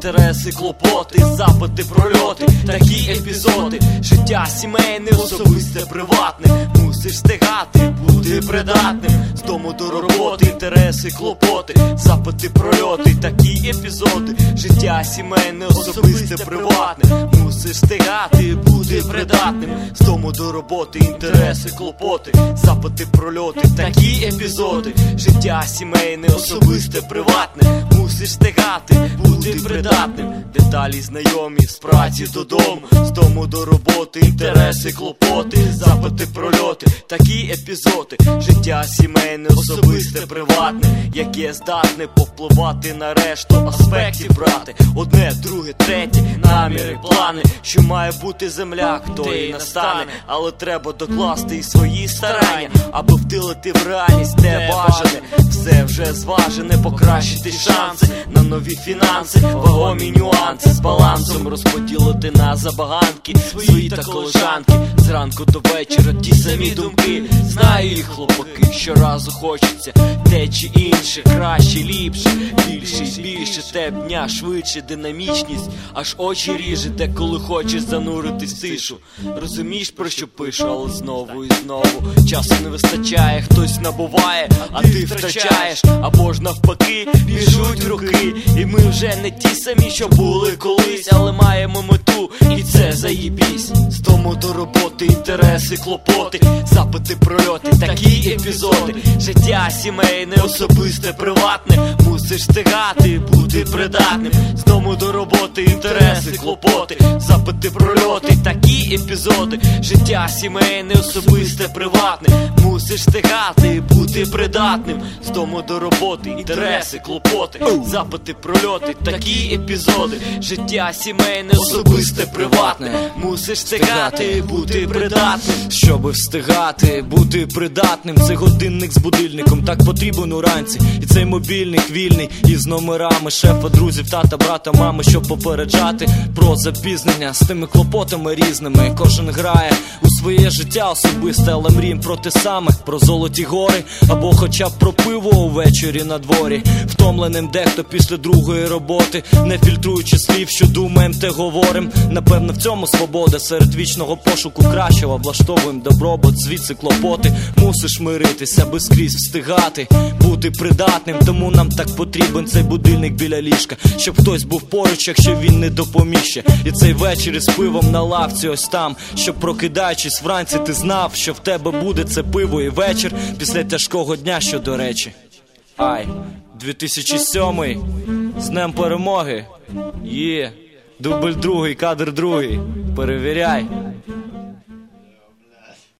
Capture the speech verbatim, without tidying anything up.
інтереси, клопоти, запити, прольоти, такі епізоди. Життя сімейне, особисте, приватне. Мусиш встигати, бути придатним. З дому до роботи, інтереси, клопоти, запити, прольоти, такі епізоди. Життя сімейне, особисте, приватне. Мусиш встигати, бути придатним. З дому до роботи, інтереси, клопоти, запити, прольоти, такі епізоди. Життя сімейне, особисте, приватне. Мусиш встигати, бути придатним. Деталі знайомі, з праці додому, з дому до роботи, інтереси, клопоти, запити, прольоти, такі епізоди. Життя сімейне, особисте, приватне, яке здатне повпливати на решту аспектів, брати. Одне, друге, третє, наміри, плани. Що має бути земля, хто і настане. Але треба докласти і свої старання, аби втілити в реальність те бажане. Все вже зважене, покращити шанси на нові фінанси, вагомі нюанси. З балансом розподілити на забаганки свої та колежанки. Зранку до вечора ті самі думки. Знаю їх, хлопаки, щоразу хочеться те чи інше, краще, ліпше, більше і більше. Те дня швидше, динамічність, аж очі ріже, де коли хочеш зануритись в тишу. Розумієш, про що пишу, але знову і знову часу не вистачає, хтось набуває, а ти втрачаєш. Або ж навпаки, біжуть роки, і ми вже не ті самі, що були колись, але маємо мету, і це заєбісь. З дому до роботи, інтереси, клопоти, запити, прольоти, такі епізоди. Життя сімейне, особисте, приватне. Мусиш встигати, бути придатним. З дому до роботи, інтереси, клопоти, запити, прольоти, такі епізоди. Життя сімейне, особисте, приватне. Мусиш встигати, бути придатним. З дому до роботи, інтереси, клопоти, запити, прольоти, такі епізоди. Життя сімейне, особисте, приватне. Мусиш встигати, бути придатним. Щоби встигати, бути придатним. Це годинник з будильником, так потрібен уранці. І цей мобільник вільний, із номерами шефа, друзів, тата, брата, мами, щоб попереджати про запізнення з тими клопотами різними. Кожен грає у своє життя особисте, але мрієм про те саме, про золоті гори, або хоча б про пиво увечері на дворі. Втомленим дехто після другої роботи, не фільтруючи слів, що думаєм, те говорим. Напевно, в цьому свобода, серед вічного пошуку кращого. Влаштовуєм добробут, звідси клопоти. Мусиш миритися, аби скрізь встигати, бути придатним. Тому нам так потрібен цей будильник біля ліжка, щоб хтось був поруч, якщо він не допоміг ще. І цей вечір із пивом на лавці ось там, щоб прокидаючись вранці ти знав, що в тебе буде це пиво і вечір після тяжкого дня, що до речі. Ай, дві тисячі сьомий, з Днем Перемоги. Є, дубль другий, кадр другий, перевіряй.